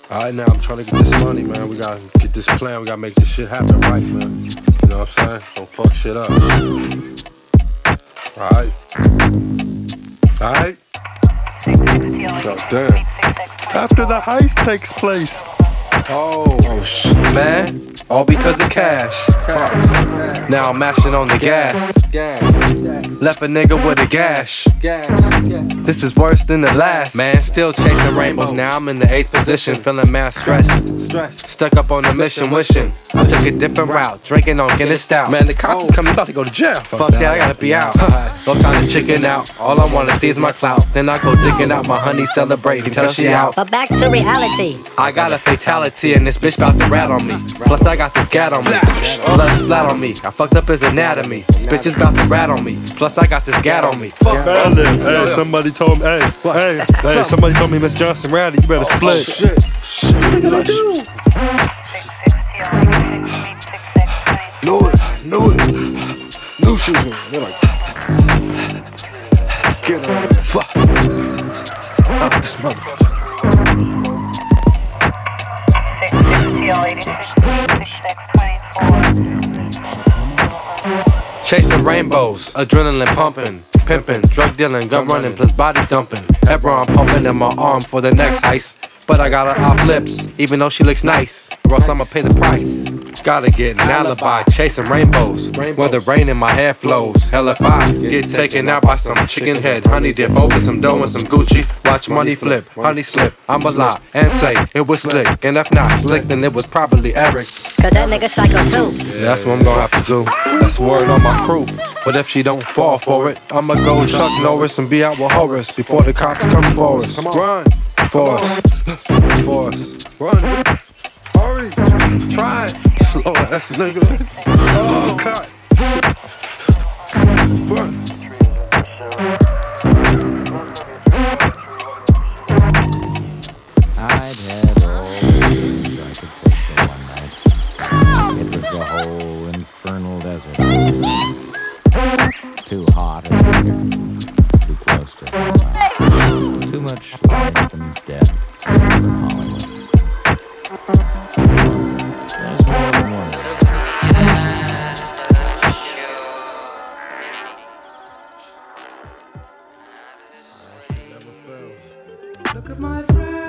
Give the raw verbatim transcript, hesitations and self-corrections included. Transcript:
Alright, now I'm trying to get this money, man. We gotta get this plan. We gotta make this shit happen right, man. You know what I'm saying? Don't fuck shit up. Alright? Alright? Oh, damn. After the heist takes place. Oh, oh shit, man. All because of cash. Fuck. Now I'm mashing on the gas. Left a nigga with a gash. This is worse than the last. Man, still chasing rainbows. Now I'm in the eighth position, feeling mad stressed. Stuck up on the mission, wishing I took a different route, drinking on Guinness stout. Man, the cops is coming, about to go to jail. Fuck that, I gotta be out. No time to chicken out. All I wanna see is my clout. Then I go digging out my honey, celebrating till she out. But back to reality. I got a fatality and this bitch bout to rat on me. Plus I got this gat on me. Blood splat on me. I fucked up his anatomy. This bitch is bout to rat on me. Plus I got this gat on me. Fuck Man, hey, somebody told me, hey, hey, hey, somebody told me Miss Johnson Rowdy, you better split. Shit. Shit. What they gonna do? Knew it. Knew it. Knew she was gonna. They're like, get on there. Fuck. Fuck this motherfucker. Chasing rainbows, adrenaline pumping, pimping, drug dealing, gun running, plus body dumping. Hebron pumping in my arm for the next heist. But I got her off lips, even though she looks nice. Or else I'ma pay the price. Gotta get an alibi, chasing rainbows. When the rain in my hair flows. Hell if I get taken out by some chicken head. Honey dip over some dough and some Gucci. Watch money flip, honey slip. I'ma lie and say it was slick. And if not slick, then it was probably Eric. Cause that nigga psycho too. Yeah, that's what I'm gonna have to do. That's word on my crew. But if she don't fall for it, I'ma go Chuck Norris and be out with Horace before the cops come for us. Run for us, for us. Run. Hurry. Try it. Slow ass nigga. Oh, God. Run. I'd had all the things I could take for one night. It was the whole infernal desert outside. Too hot in here. Too close to the Too much life and death in Hollywood. There's more than one. Never fails. Look at my friend.